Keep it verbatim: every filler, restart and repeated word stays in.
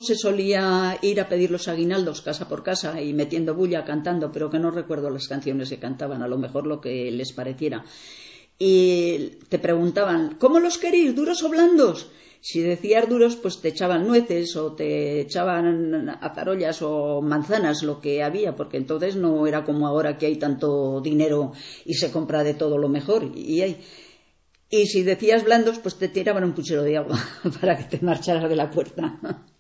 se solía ir a pedir los aguinaldos casa por casa y metiendo bulla, cantando, pero que no recuerdo las canciones que cantaban, a lo mejor lo que les pareciera. Y te preguntaban, ¿cómo los queréis, duros o blandos? Si decías duros, pues te echaban nueces o te echaban azarolas o manzanas, lo que había, porque entonces no era como ahora que hay tanto dinero y se compra de todo lo mejor. Y, hay... y si decías blandos, pues te tiraban un puchero de agua para que te marcharas de la puerta.